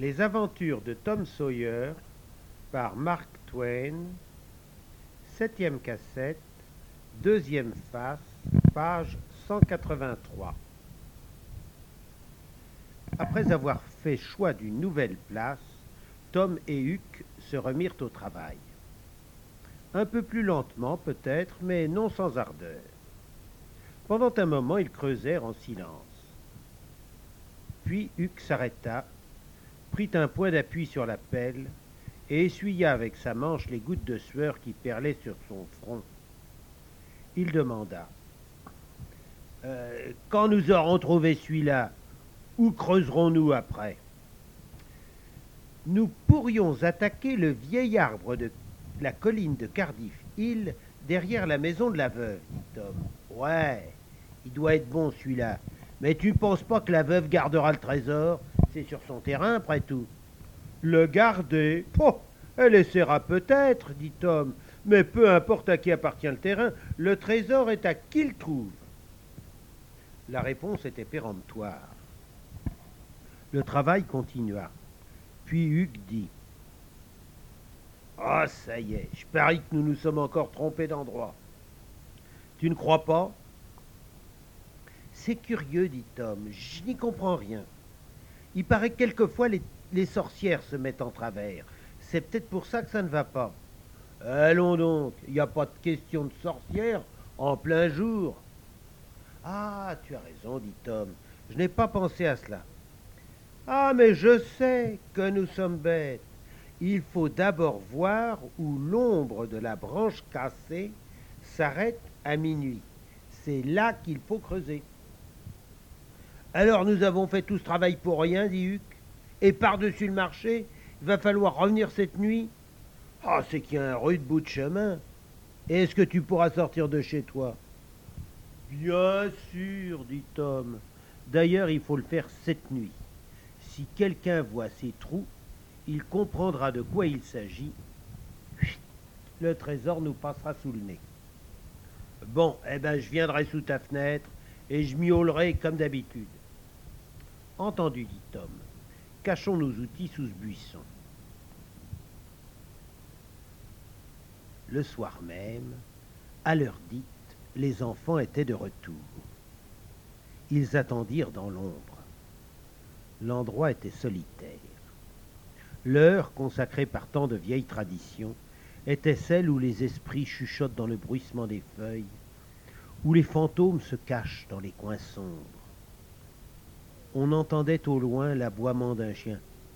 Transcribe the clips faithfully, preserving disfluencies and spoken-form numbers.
Les aventures de Tom Sawyer par Mark Twain, septième cassette, deuxième face, page cent quatre-vingt-trois. Après avoir fait choix d'une nouvelle place, Tom et Huck se remirent au travail. Un peu plus lentement peut-être, mais non sans ardeur. Pendant un moment, ils creusèrent en silence. Puis Huck s'arrêta, prit un point d'appui sur la pelle et essuya avec sa manche les gouttes de sueur qui perlaient sur son front. Il demanda euh, « Quand nous aurons trouvé celui-là, où creuserons-nous après ?»« Nous pourrions attaquer le vieil arbre de la colline de Cardiff Hill derrière la maison de la veuve, dit Tom. Ouais, il doit être bon celui-là. Mais tu ne penses pas que la veuve gardera le trésor? C'est sur son terrain, après tout. Le garder? Oh, elle essaiera peut-être, dit Tom. Mais peu importe à qui appartient le terrain, le trésor est à qui le trouve. La réponse était péremptoire. Le travail continua. Puis Huck dit « Ah, ça y est, je parie que nous nous sommes encore trompés d'endroit. Tu ne crois pas ?»« C'est curieux, dit Tom, je n'y comprends rien. Il paraît que quelquefois les, les sorcières se mettent en travers. C'est peut-être pour ça que ça ne va pas. »« Allons donc, il n'y a pas de question de sorcières en plein jour. »« Ah, tu as raison, dit Tom, je n'ai pas pensé à cela. »« Ah, mais je sais que nous sommes bêtes. Il faut d'abord voir où l'ombre de la branche cassée s'arrête à minuit. C'est là qu'il faut creuser. »« Alors nous avons fait tout ce travail pour rien, dit Huck. Et par-dessus le marché, il va falloir revenir cette nuit. Ah, c'est qu'il y a un rude bout de chemin. Et est-ce que tu pourras sortir de chez toi? » ?»« Bien sûr, dit Tom. D'ailleurs, il faut le faire cette nuit. Si quelqu'un voit ces trous, il comprendra de quoi il s'agit. Le trésor nous passera sous le nez. Bon, eh ben, je viendrai sous ta fenêtre et je miaulerai comme d'habitude. Entendu, dit Tom. Cachons nos outils sous ce buisson. Le soir même, à l'heure dite, les enfants étaient de retour. Ils attendirent dans l'ombre. L'endroit était solitaire. L'heure, consacrée par tant de vieilles traditions, était celle où les esprits chuchotent dans le bruissement des feuilles, où les fantômes se cachent dans les coins sombres. On entendait au loin l'aboiement d'un chien.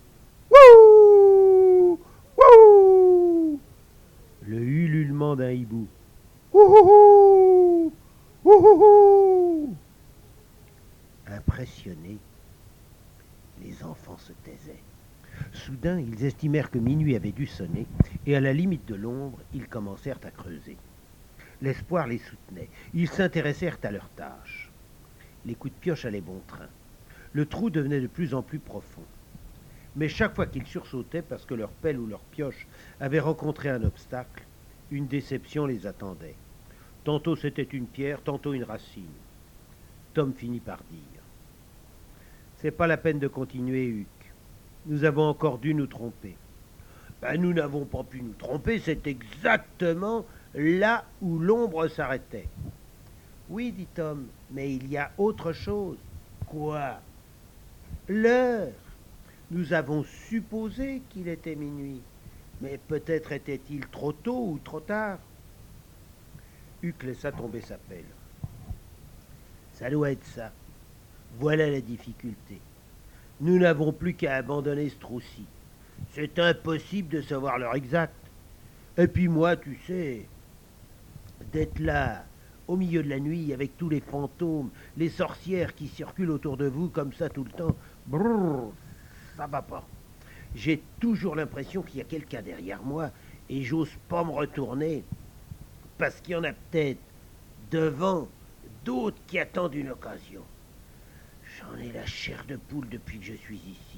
Wouh! Wouh! Le ululement d'un hibou. Wouhou! Wouhou! Impressionnés, les enfants se taisaient. Soudain, ils estimèrent que minuit avait dû sonner, et à la limite de l'ombre, ils commencèrent à creuser. L'espoir les soutenait. Ils s'intéressèrent à leur tâche. Les coups de pioche allaient bon train. Le trou devenait de plus en plus profond. Mais chaque fois qu'ils sursautaient parce que leur pelle ou leur pioche avait rencontré un obstacle, une déception les attendait. Tantôt c'était une pierre, tantôt une racine. Tom finit par dire « C'est pas la peine de continuer, Huck. Nous avons encore dû nous tromper. » Ben, nous n'avons pas pu nous tromper, c'est exactement là où l'ombre s'arrêtait. Oui, dit Tom, mais il y a autre chose. Quoi? L'heure. Nous avons supposé qu'il était minuit, mais peut-être était-il trop tôt ou trop tard. Huck laissa tomber sa pelle. Ça doit être ça. Voilà la difficulté. Nous n'avons plus qu'à abandonner ce trou-ci. C'est impossible de savoir l'heure exacte. Et puis moi, tu sais, d'être là, au milieu de la nuit, avec tous les fantômes, les sorcières qui circulent autour de vous comme ça tout le temps, brrr, ça va pas. J'ai toujours l'impression qu'il y a quelqu'un derrière moi et j'ose pas me retourner parce qu'il y en a peut-être devant d'autres qui attendent une occasion. J'en ai la chair de poule depuis que je suis ici.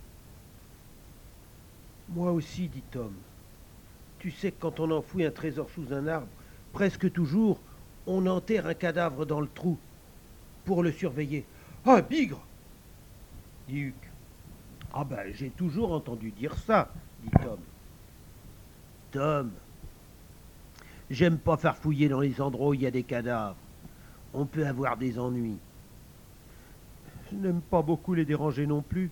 Moi aussi, dit Tom. Tu sais que quand on enfouit un trésor sous un arbre, presque toujours, on enterre un cadavre dans le trou pour le surveiller. Ah, bigre! Dit Huck. Ah ben, j'ai toujours entendu dire ça, dit Tom. Tom, j'aime pas faire fouiller dans les endroits où il y a des cadavres. On peut avoir des ennuis. Je n'aime pas beaucoup les déranger non plus.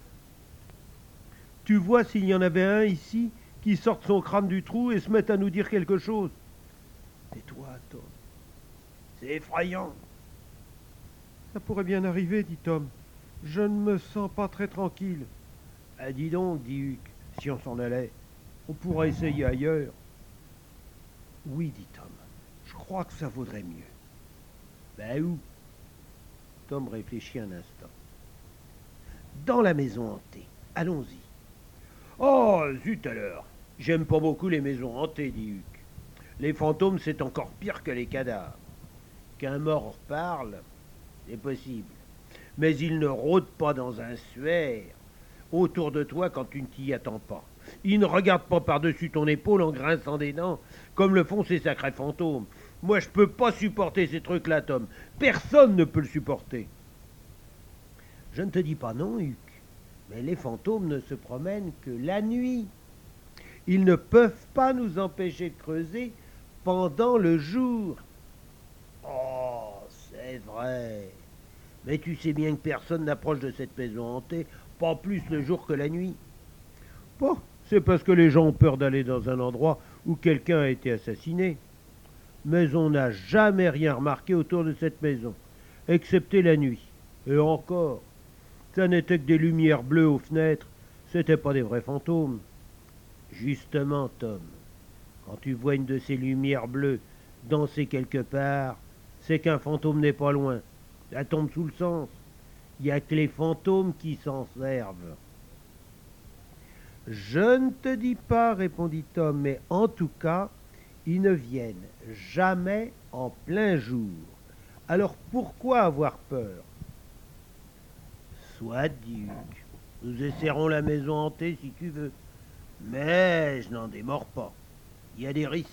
Tu vois s'il y en avait un ici qui sorte son crâne du trou et se mette à nous dire quelque chose. Tais-toi, Tom. C'est effrayant. Ça pourrait bien arriver, dit Tom. Je ne me sens pas très tranquille. Ah, dis donc, dit Huck, si on s'en allait, on pourrait essayer ailleurs. Oui, dit Tom, je crois que ça vaudrait mieux. Ben où? Tom réfléchit un instant. Dans la maison hantée. Allons-y. Oh, zut alors. J'aime pas beaucoup les maisons hantées, dit Huck. Les fantômes, c'est encore pire que les cadavres. Qu'un mort parle, c'est possible. Mais il ne rôde pas dans un suaire autour de toi quand tu ne t'y attends pas. Il ne regarde pas par-dessus ton épaule en grinçant des dents, comme le font ces sacrés fantômes. Moi, je peux pas supporter ces trucs-là, Tom. Personne ne peut le supporter. Je ne te dis pas non, Huck, mais les fantômes ne se promènent que la nuit. Ils ne peuvent pas nous empêcher de creuser pendant le jour. Oh, c'est vrai. Mais tu sais bien que personne n'approche de cette maison hantée, pas plus le jour que la nuit. Bon, c'est parce que les gens ont peur d'aller dans un endroit où quelqu'un a été assassiné. Mais on n'a jamais rien remarqué autour de cette maison, excepté la nuit. Et encore, ça n'était que des lumières bleues aux fenêtres, c'était pas des vrais fantômes. Justement, Tom, quand tu vois une de ces lumières bleues danser quelque part, c'est qu'un fantôme n'est pas loin. Ça tombe sous le sens. Il n'y a que les fantômes qui s'en servent. Je ne te dis pas, répondit Tom, mais en tout cas, ils ne viennent jamais en plein jour. Alors pourquoi avoir peur? Soit, dit Huck. Nous essaierons la maison hantée si tu veux. Mais je n'en démords pas. Il y a des risques.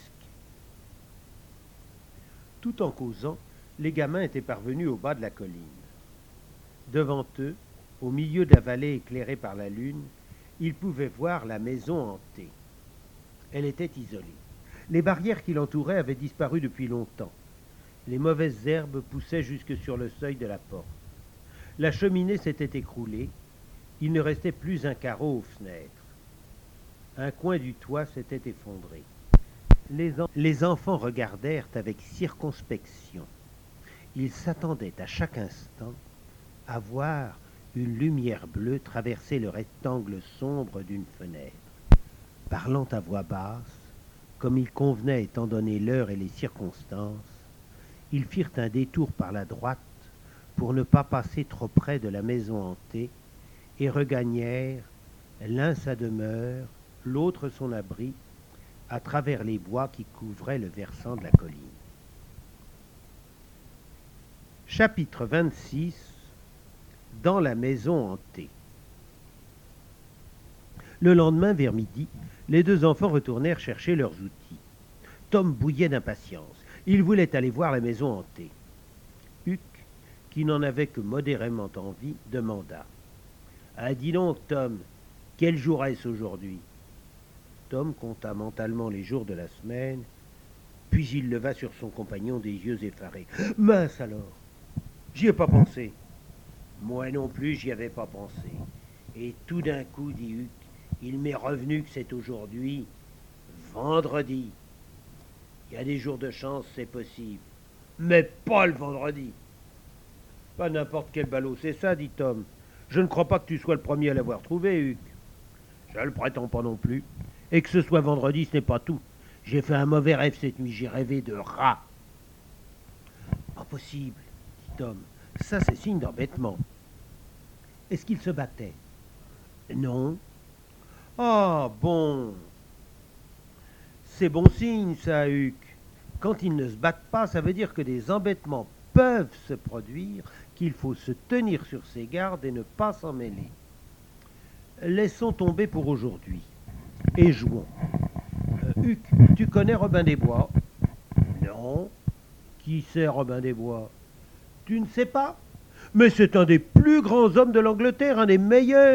Tout en causant, les gamins étaient parvenus au bas de la colline. Devant eux, au milieu de la vallée éclairée par la lune, ils pouvaient voir la maison hantée. Elle était isolée. Les barrières qui l'entouraient avaient disparu depuis longtemps. Les mauvaises herbes poussaient jusque sur le seuil de la porte. La cheminée s'était écroulée. Il ne restait plus un carreau aux fenêtres. Un coin du toit s'était effondré. Les, en- les enfants regardèrent avec circonspection. Ils s'attendaient à chaque instant à voir une lumière bleue traverser le rectangle sombre d'une fenêtre. Parlant à voix basse, comme il convenait étant donné l'heure et les circonstances, ils firent un détour par la droite pour ne pas passer trop près de la maison hantée et regagnèrent l'un sa demeure, l'autre son abri, à travers les bois qui couvraient le versant de la colline. Chapitre vingt-six. Dans la maison hantée. Le lendemain, vers midi, les deux enfants retournèrent chercher leurs outils. Tom bouillait d'impatience. Il voulait aller voir la maison hantée. Huck, qui n'en avait que modérément envie, demanda. « Ah, dis donc, Tom, quel jour est-ce aujourd'hui ?» Tom compta mentalement les jours de la semaine, puis il leva sur son compagnon des yeux effarés. « Mince alors! J'y ai pas pensé. » Moi non plus, j'y avais pas pensé. Et tout d'un coup, dit Huck, il m'est revenu que c'est aujourd'hui, vendredi. Il y a des jours de chance, c'est possible. Mais pas le vendredi. Pas n'importe quel ballot, c'est ça, dit Tom. Je ne crois pas que tu sois le premier à l'avoir trouvé, Huck. Je le prétends pas non plus. Et que ce soit vendredi, ce n'est pas tout. J'ai fait un mauvais rêve cette nuit, j'ai rêvé de rats. Impossible, dit Tom. Ça, c'est signe d'embêtement. Est-ce qu'ils se battaient? Non. Ah, bon. C'est bon signe, ça, Huck. Quand ils ne se battent pas, ça veut dire que des embêtements peuvent se produire, qu'il faut se tenir sur ses gardes et ne pas s'en mêler. Laissons tomber pour aujourd'hui. Et jouons. Euh, Huck, tu connais Robin des Bois? Non. Qui c'est Robin des Bois? Tu ne sais pas? Mais c'est un des plus grands hommes de l'Angleterre, un des meilleurs.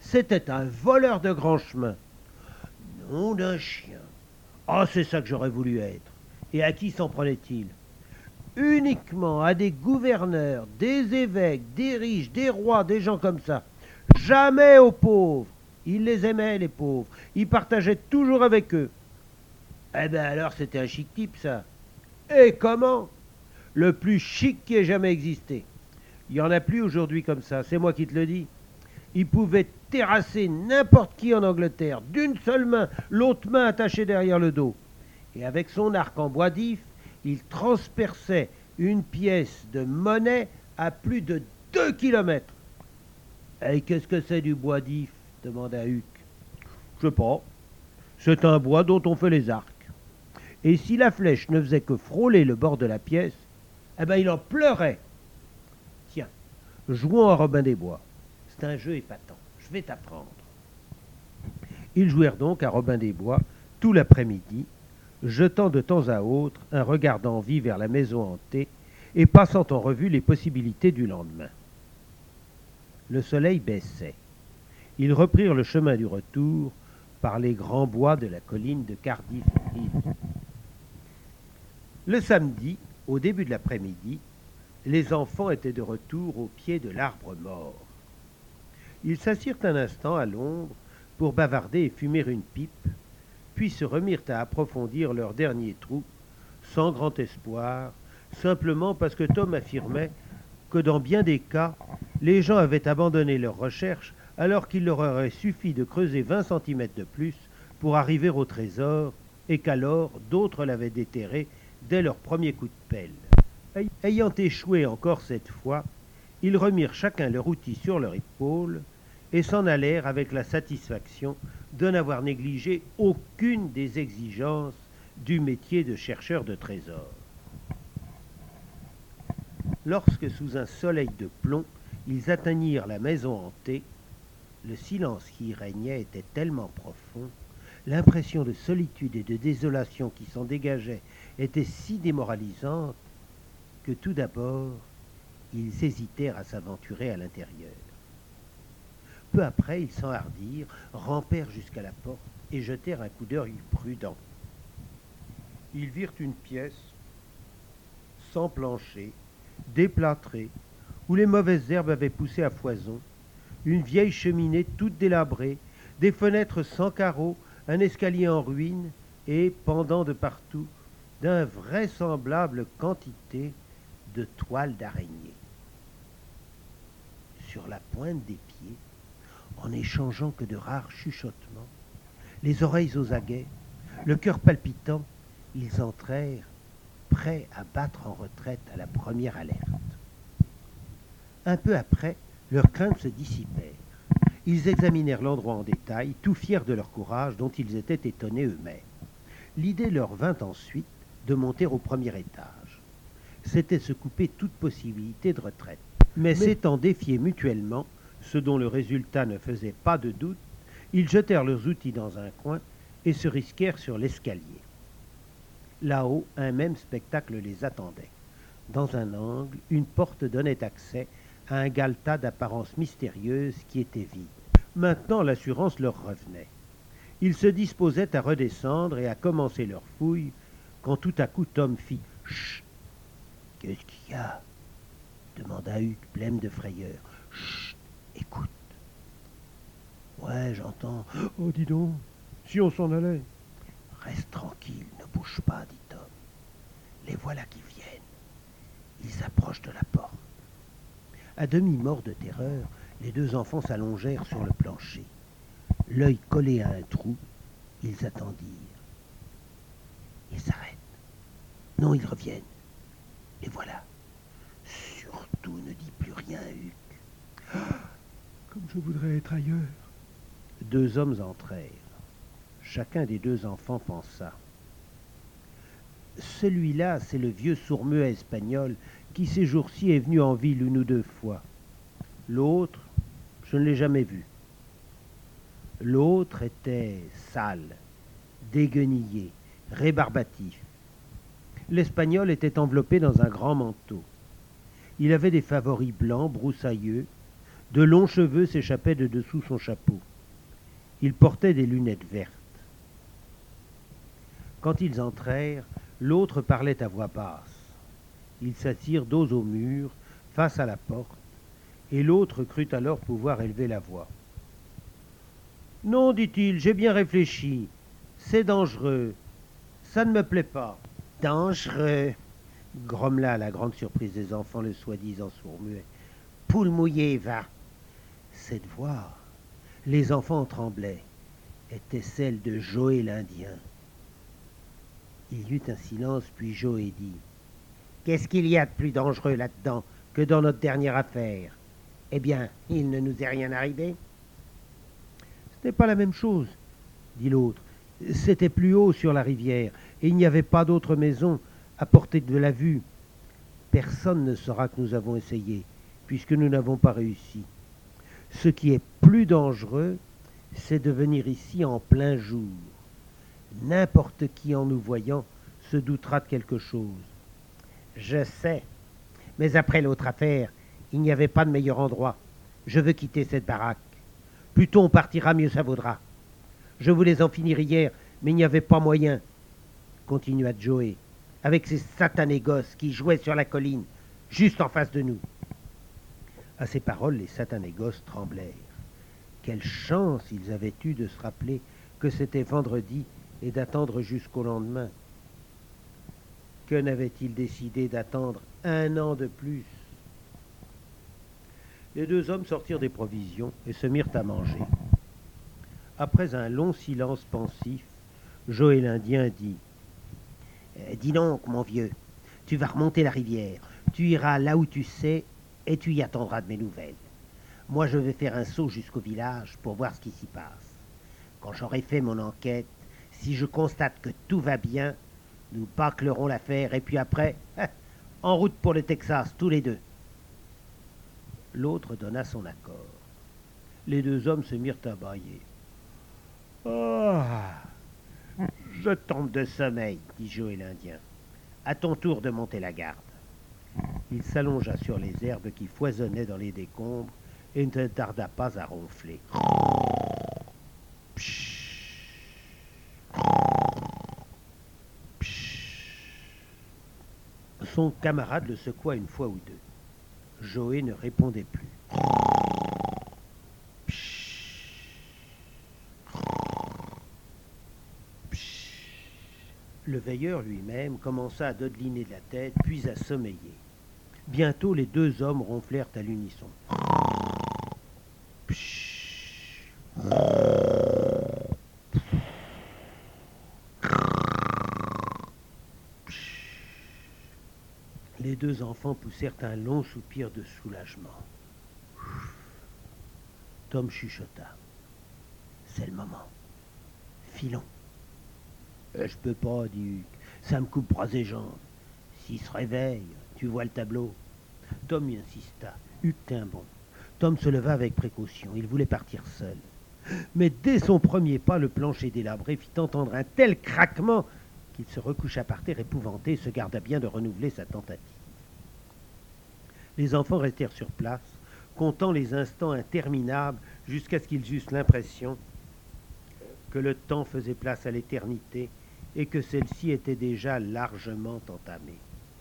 C'était un voleur de grand chemin. Nom d'un chien. Ah, c'est ça que j'aurais voulu être. Et à qui s'en prenait-il? Uniquement à des gouverneurs, des évêques, des riches, des rois, des gens comme ça. Jamais aux pauvres. Il les aimait, les pauvres. Il partageait toujours avec eux. Eh ben alors, c'était un chic type, ça. Et comment? Le plus chic qui ait jamais existé. Il n'y en a plus aujourd'hui comme ça, c'est moi qui te le dis. Il pouvait terrasser n'importe qui en Angleterre, d'une seule main, l'autre main attachée derrière le dos. Et avec son arc en bois d'if, il transperçait une pièce de monnaie à plus de deux kilomètres. Et qu'est-ce que c'est du bois d'if? Demanda Huck. Je sais pas. C'est un bois dont on fait les arcs. Et si la flèche ne faisait que frôler le bord de la pièce, eh ben il en pleurait. Tiens, jouons à Robin des Bois. C'est un jeu épatant. Je vais t'apprendre. Ils jouèrent donc à Robin des Bois tout l'après-midi, jetant de temps à autre un regard d'envie vers la maison hantée et passant en revue les possibilités du lendemain. Le soleil baissait. Ils reprirent le chemin du retour par les grands bois de la colline de Cardiff Hill. Le samedi, au début de l'après-midi, les enfants étaient de retour au pied de l'arbre mort. Ils s'assirent un instant à l'ombre pour bavarder et fumer une pipe, puis se remirent à approfondir leur dernier trou, sans grand espoir, simplement parce que Tom affirmait que dans bien des cas, les gens avaient abandonné leurs recherches alors qu'il leur aurait suffi de creuser vingt centimètres de plus pour arriver au trésor, et qu'alors d'autres l'avaient déterré dès leur premier coup de pelle. Ayant échoué encore cette fois, ils remirent chacun leur outil sur leur épaule et s'en allèrent avec la satisfaction de n'avoir négligé aucune des exigences du métier de chercheur de trésors. Lorsque, sous un soleil de plomb, ils atteignirent la maison hantée, le silence qui y régnait était tellement profond, l'impression de solitude et de désolation qui s'en dégageait était si démoralisante que tout d'abord, ils hésitèrent à s'aventurer à l'intérieur. Peu après, ils s'enhardirent, rampèrent jusqu'à la porte et jetèrent un coup d'œil prudent. Ils virent une pièce sans plancher, déplâtrée, où les mauvaises herbes avaient poussé à foison, une vieille cheminée toute délabrée, des fenêtres sans carreaux, un escalier en ruine et, pendant de partout, d'invraisemblables quantités de toiles d'araignée. Sur la pointe des pieds, en n'échangeant que de rares chuchotements, les oreilles aux aguets, le cœur palpitant, ils entrèrent, prêts à battre en retraite à la première alerte. Un peu après, leurs craintes se dissipèrent. Ils examinèrent l'endroit en détail, tout fiers de leur courage dont ils étaient étonnés eux-mêmes. L'idée leur vint ensuite de monter au premier étage. C'était se couper toute possibilité de retraite. Mais, Mais... s'étant défiés mutuellement, ce dont le résultat ne faisait pas de doute, ils jetèrent leurs outils dans un coin et se risquèrent sur l'escalier. Là-haut, un même spectacle les attendait. Dans un angle, une porte donnait accès à un galetas d'apparence mystérieuse qui était vide. Maintenant, l'assurance leur revenait. Ils se disposaient à redescendre et à commencer leur fouille, quand tout à coup Tom fit « Chut! Qu'est-ce qu'il y a ?» demanda Huck, plein de frayeur. « Chut! Écoute. »« Ouais, j'entends. »« Oh, dis donc, si on s'en allait. »« Reste tranquille, ne bouge pas, dit Tom. Les voilà qui viennent. Ils s'approchent de la porte. » À demi morts de terreur, les deux enfants s'allongèrent sur le plancher. L'œil collé à un trou, ils attendirent. Ils s'arrêtent. Non, ils reviennent. Les voilà. Surtout ne dis plus rien, Huck. Comme je voudrais être ailleurs. Deux hommes entrèrent. Chacun des deux enfants pensa. Celui-là, c'est le vieux sourd-muet espagnol qui ces jours-ci est venu en ville une ou deux fois. L'autre, je ne l'ai jamais vu. L'autre était sale, déguenillé, rébarbatif. L'espagnol était enveloppé dans un grand manteau. Il avait des favoris blancs, broussailleux, De longs cheveux s'échappaient de dessous son chapeau. Il portait des lunettes vertes. Quand ils entrèrent, l'autre parlait à voix basse. Ils s'assirent dos au mur, face à la porte, et l'autre crut alors pouvoir élever la voix. « Non, dit-il, j'ai bien réfléchi. C'est dangereux. Ça ne me plaît pas. »« Dangereux !» grommela à la grande surprise des enfants le soi-disant sourd-muet. « Poule mouillée, va !» Cette voix, les enfants en tremblaient, était celle de Joe l'Indien. Il y eut un silence, puis Joe dit « Qu'est-ce qu'il y a de plus dangereux là-dedans que dans notre dernière affaire ? Eh bien, il ne nous est rien arrivé. » « Ce n'est pas la même chose, » dit l'autre. « C'était plus haut sur la rivière, et il n'y avait pas d'autre maison à portée de la vue. Personne ne saura que nous avons essayé, puisque nous n'avons pas réussi. Ce qui est plus dangereux, c'est de venir ici en plein jour. N'importe qui en nous voyant se doutera de quelque chose. »« Je sais, mais après l'autre affaire, il n'y avait pas de meilleur endroit. Je veux quitter cette baraque. Plus tôt on partira, mieux ça vaudra. Je voulais en finir hier, mais il n'y avait pas moyen, continua Joe, avec ces satanés gosses qui jouaient sur la colline, juste en face de nous. » À ces paroles, les satanés gosses tremblèrent. Quelle chance ils avaient eue de se rappeler que c'était vendredi et d'attendre jusqu'au lendemain. Que n'avaient-ils décidé d'attendre un an de plus? Les deux hommes sortirent des provisions et se mirent à manger. Après un long silence pensif, Joe l'Indien dit « Dis donc, mon vieux, tu vas remonter la rivière, tu iras là où tu sais et tu y attendras de mes nouvelles. Moi, je vais faire un saut jusqu'au village pour voir ce qui s'y passe. Quand j'aurai fait mon enquête, si je constate que tout va bien, nous bâclerons l'affaire et puis après, en route pour le Texas, tous les deux. » L'autre donna son accord. Les deux hommes se mirent à bâiller. « Ah, je tombe de sommeil, » dit Joe l'Indien. « À ton tour de monter la garde. » Il s'allongea sur les herbes qui foisonnaient dans les décombres et ne tarda pas à ronfler. Son camarade le secoua une fois ou deux. Joe ne répondait plus. Le veilleur lui-même commença à dodeliner de la tête, puis à sommeiller. Bientôt, les deux hommes ronflèrent à l'unisson. Les deux enfants poussèrent un long soupir de soulagement. Tom chuchota. « C'est le moment. Filons. »« Je peux pas, dit Hugues. Ça me coupe bras et jambes. S'il se réveille, tu vois le tableau. » Tom y insista. Hugues tint bon. Tom se leva avec précaution. Il voulait partir seul. Mais dès son premier pas, le plancher délabré fit entendre un tel craquement qu'il se recoucha par terre épouvanté et se garda bien de renouveler sa tentative. Les enfants restèrent sur place, comptant les instants interminables jusqu'à ce qu'ils eussent l'impression que le temps faisait place à l'éternité et que celle-ci était déjà largement entamée.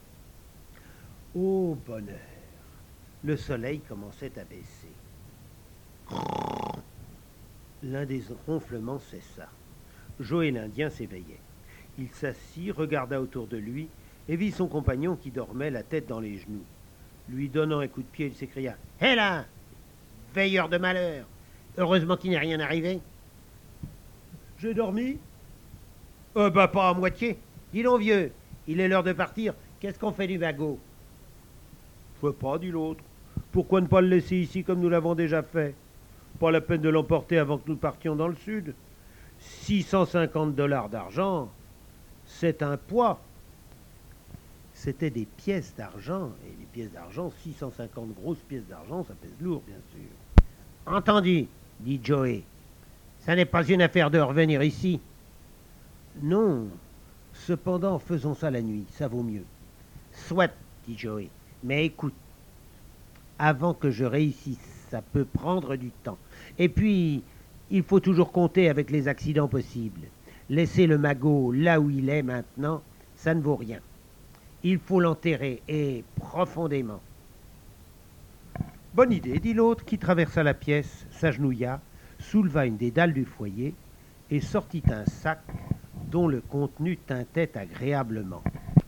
Ô bonheur! Le soleil commençait à baisser. L'un des ronflements cessa. Joe l'Indien s'éveillait. Il s'assit, regarda autour de lui et vit son compagnon qui dormait la tête dans les genoux. Lui donnant un coup de pied, il s'écria « Hé là, veilleur de malheur! Heureusement qu'il n'est rien arrivé. »« J'ai dormi ?»« Euh, bah pas à moitié. Dis donc, vieux, il est l'heure de partir. Qu'est-ce qu'on fait du wagon ?»« Je sais pas, dit l'autre. Pourquoi ne pas le laisser ici comme nous l'avons déjà fait? Pas la peine de l'emporter avant que nous partions dans le sud. six cent cinquante dollars d'argent, c'est un poids. » C'était des pièces d'argent, et les pièces d'argent, six cent cinquante grosses pièces d'argent, ça pèse lourd, bien sûr. « Entendu, dit Joe. Ça n'est pas une affaire de revenir ici. »« Non, cependant, faisons ça la nuit, ça vaut mieux. »« Soit, dit Joe, mais écoute. avant que je réussisse. Ça peut prendre du temps. Et puis, il faut toujours compter avec les accidents possibles. Laisser le magot là où il est maintenant, ça ne vaut rien. Il faut l'enterrer, et profondément. Bonne idée, dit l'autre, qui traversa la pièce, s'agenouilla, souleva une des dalles du foyer et sortit un sac dont le contenu tintait agréablement.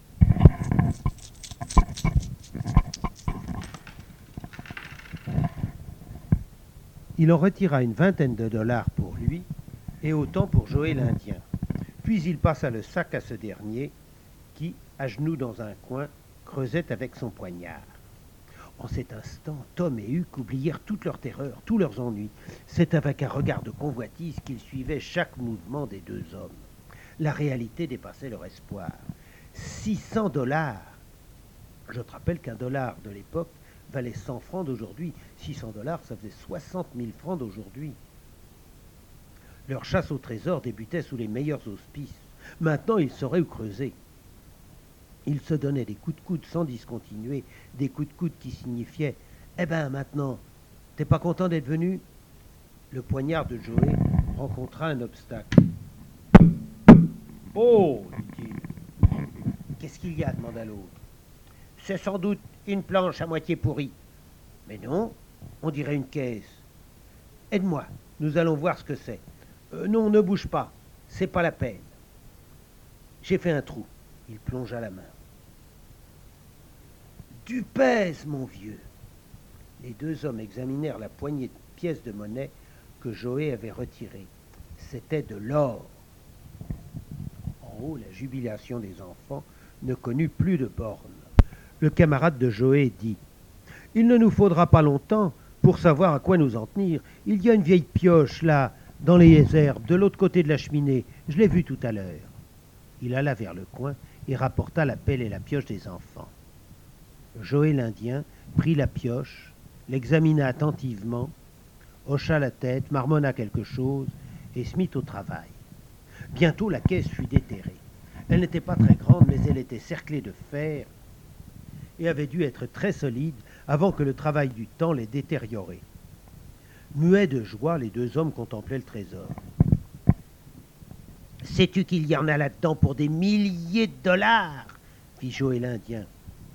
Il en retira une vingtaine de dollars pour lui et autant pour Joe l'Indien. Puis il passa le sac à ce dernier qui, à genoux dans un coin, creusait avec son poignard. En cet instant, Tom et Huck oublièrent toute leur terreur, tous leurs ennuis. C'est avec un regard de convoitise qu'ils suivaient chaque mouvement des deux hommes. La réalité dépassait leur espoir. six cents dollars. Je te rappelle qu'un dollar de l'époque valait cent francs d'aujourd'hui. six cents dollars, ça faisait soixante mille francs d'aujourd'hui. Leur chasse au trésor débutait sous les meilleurs auspices. Maintenant, ils sauraient où creuser. Ils se donnaient des coups de coude sans discontinuer, des coups de coude qui signifiaient « Eh ben, maintenant, t'es pas content d'être venu ?» Le poignard de Joe rencontra un obstacle. « Oh !» dit-il. « Qu'est-ce qu'il y a ?» demanda l'autre. « C'est sans doute une planche à moitié pourrie. »« Mais non, on dirait une caisse. »« Aide-moi, nous allons voir ce que c'est. Euh, »« Non, ne bouge pas, c'est pas la peine. »« J'ai fait un trou. » Il plongea la main. « Du pèse, mon vieux !» Les deux hommes examinèrent la poignée de pièces de monnaie que Joe avait retirée. C'était de l'or. En haut, la jubilation des enfants ne connut plus de bornes. Le camarade de Joe dit « Il ne nous faudra pas longtemps pour savoir à quoi nous en tenir. Il y a une vieille pioche là, dans les herbes, de l'autre côté de la cheminée. Je l'ai vue tout à l'heure. » Il alla vers le coin et rapporta la pelle et la pioche des enfants. Joe l'Indien prit la pioche, l'examina attentivement, hocha la tête, marmonna quelque chose et se mit au travail. Bientôt la caisse fut déterrée. Elle n'était pas très grande, mais elle était cerclée de fer et avait dû être très solide avant que le travail du temps l'ait détériorée. Muets de joie, les deux hommes contemplaient le trésor. « Sais-tu qu'il y en a là-dedans pour des milliers de dollars ?» fit Joe l'Indien.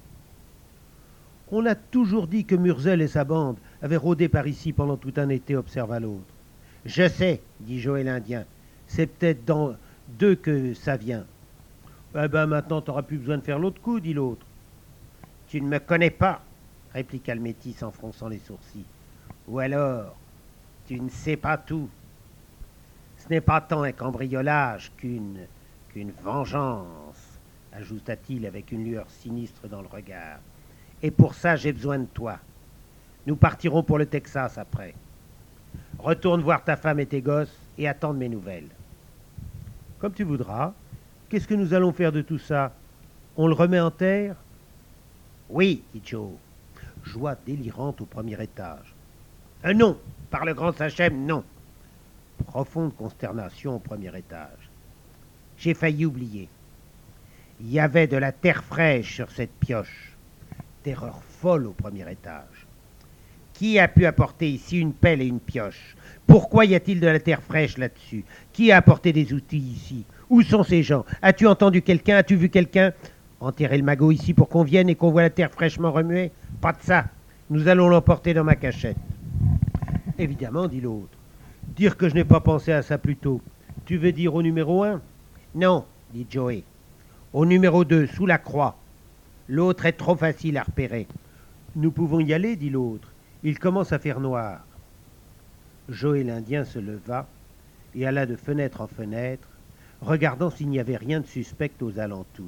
« On a toujours dit que Murzel et sa bande avaient rôdé par ici pendant tout un été, observa l'autre. »« Je sais, dit Joe l'Indien. C'est peut-être dans d'eux que ça vient. »« Eh ben maintenant, t'auras plus besoin de faire l'autre coup, dit l'autre. »« Tu ne me connais pas, répliqua le métis en fronçant les sourcils. Ou alors, tu ne sais pas tout. Ce n'est pas tant un cambriolage qu'une qu'une vengeance, ajouta-t-il avec une lueur sinistre dans le regard. Et pour ça, j'ai besoin de toi. Nous partirons pour le Texas après. Retourne voir ta femme et tes gosses et attends de mes nouvelles. Comme tu voudras. Qu'est-ce que nous allons faire de tout ça? On le remet en terre? Oui, dit Joe. Joie délirante au premier étage. Euh, non, par le grand Sachem, non. Profonde consternation au premier étage. J'ai failli oublier. Il y avait de la terre fraîche sur cette pioche. Terreur folle au premier étage. Qui a pu apporter ici une pelle et une pioche? Pourquoi y a-t-il de la terre fraîche là-dessus? Qui a apporté des outils ici? Où sont ces gens? As-tu entendu quelqu'un? As-tu vu quelqu'un? Enterrer le magot ici pour qu'on vienne et qu'on voit la terre fraîchement remuée? Pas de ça. Nous allons l'emporter dans ma cachette. Évidemment, dit l'autre. Dire que je n'ai pas pensé à ça plus tôt. Tu veux dire au numéro un? Non, dit Joe. Au numéro deux, sous la croix. L'autre est trop facile à repérer. Nous pouvons y aller, dit l'autre. Il commence à faire noir. Joe l'Indien se leva et alla de fenêtre en fenêtre, regardant s'il n'y avait rien de suspect aux alentours.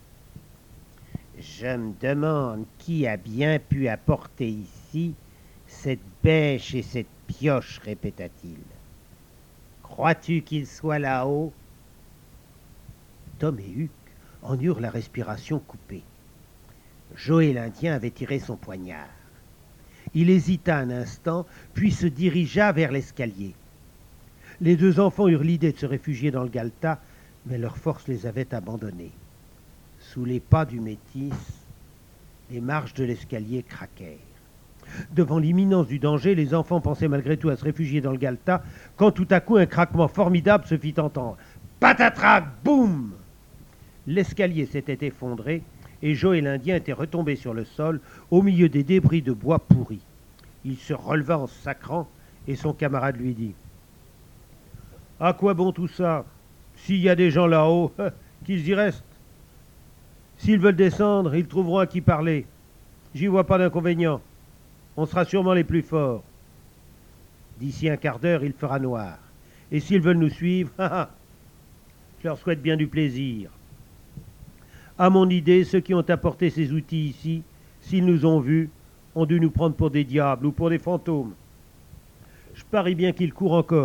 Je me demande qui a bien pu apporter ici cette bêche et cette pioche, répéta-t-il. Crois-tu qu'il soit là-haut? Tom et Huck en eurent la respiration coupée. Joe l'Indien avait tiré son poignard. Il hésita un instant, puis se dirigea vers l'escalier. Les deux enfants eurent l'idée de se réfugier dans le galetas, mais leurs forces les avaient abandonnés. Sous les pas du métis, les marches de l'escalier craquèrent. Devant l'imminence du danger, les enfants pensaient malgré tout à se réfugier dans le galetas, quand tout à coup un craquement formidable se fit entendre. Patatrac, boum! L'escalier s'était effondré et Joe et l'Indien étaient retombés sur le sol au milieu des débris de bois pourris. Il se releva en se sacrant et son camarade lui dit « À quoi bon tout ça? S'il y a des gens là-haut, qu'ils y restent. S'ils veulent descendre, ils trouveront à qui parler. J'y vois pas d'inconvénient. On sera sûrement les plus forts. D'ici un quart d'heure, il fera noir. Et s'ils veulent nous suivre, je leur souhaite bien du plaisir. À mon idée, ceux qui ont apporté ces outils ici, s'ils nous ont vus, ont dû nous prendre pour des diables ou pour des fantômes. Je parie bien qu'ils courent encore. »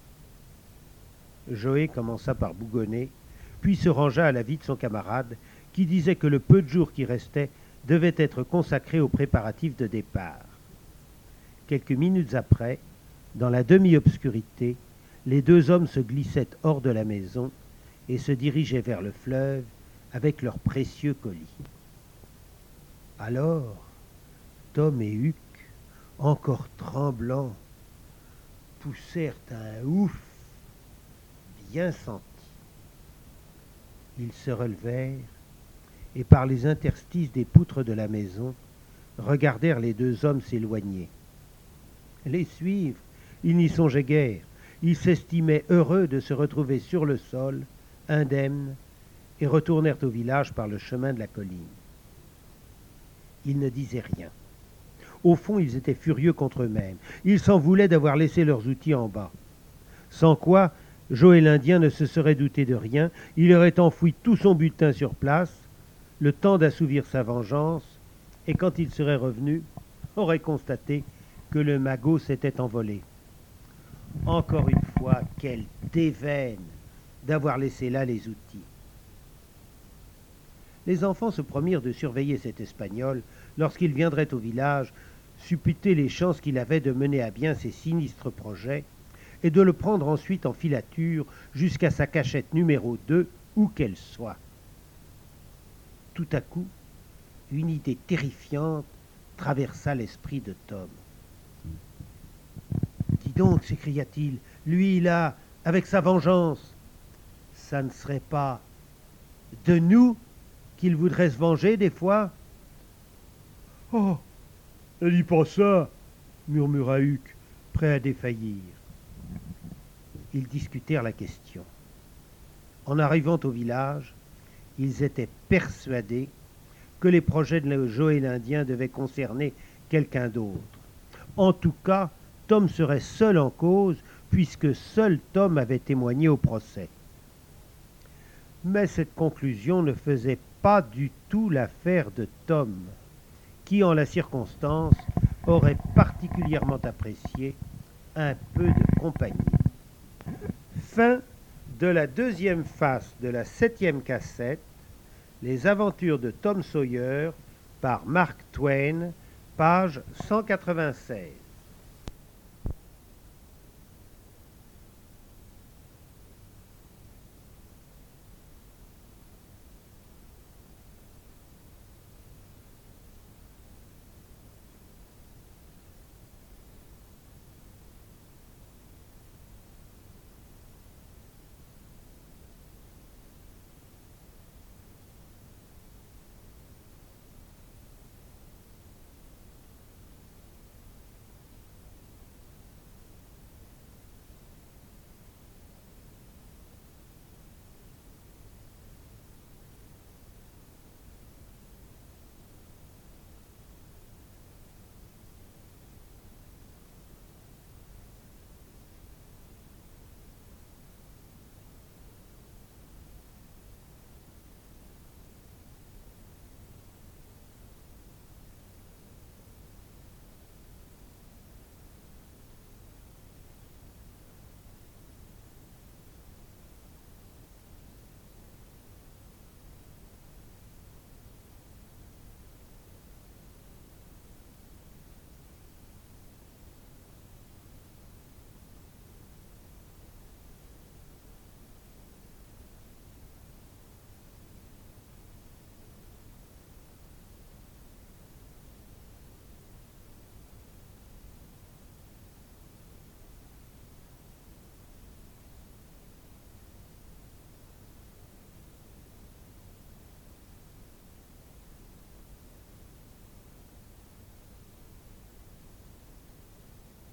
Joe commença par bougonner, puis se rangea à l'avis de son camarade, qui disait que le peu de jours qui restait devait être consacré aux préparatifs de départ. Quelques minutes après, dans la demi-obscurité, les deux hommes se glissaient hors de la maison et se dirigeaient vers le fleuve avec leurs précieux colis. Alors, Tom et Huck, encore tremblants, poussèrent un ouf bien senti. Ils se relevèrent et par les interstices des poutres de la maison, regardèrent les deux hommes s'éloigner. Les suivre, ils n'y songeaient guère. Ils s'estimaient heureux de se retrouver sur le sol, indemnes, et retournèrent au village par le chemin de la colline. Ils ne disaient rien. Au fond, ils étaient furieux contre eux-mêmes. Ils s'en voulaient d'avoir laissé leurs outils en bas. Sans quoi, Joe et l'Indien ne se seraient doutés de rien. Il aurait enfoui tout son butin sur place, le temps d'assouvir sa vengeance, et quand il serait revenu, aurait constaté que le magot s'était envolé. Encore une fois, quelle déveine d'avoir laissé là les outils. Les enfants se promirent de surveiller cet Espagnol lorsqu'il viendrait au village, supputer les chances qu'il avait de mener à bien ses sinistres projets, et de le prendre ensuite en filature jusqu'à sa cachette numéro deux, où qu'elle soit. Tout à coup, une idée terrifiante traversa l'esprit de Tom. « Dis donc, s'écria-t-il, lui là, avec sa vengeance, ça ne serait pas de nous qu'il voudrait se venger des fois ?»« Oh, ne dis pas ça !» murmura Huck, prêt à défaillir. Ils discutèrent la question. En arrivant au village, ils étaient persuadés que les projets de Joe et l'Indien devaient concerner quelqu'un d'autre. En tout cas, Tom serait seul en cause, puisque seul Tom avait témoigné au procès. Mais cette conclusion ne faisait pas du tout l'affaire de Tom, qui, en la circonstance, aurait particulièrement apprécié un peu de compagnie. Fin de la deuxième face de la septième cassette, Les aventures de Tom Sawyer par Mark Twain, page cent quatre-vingt-seize.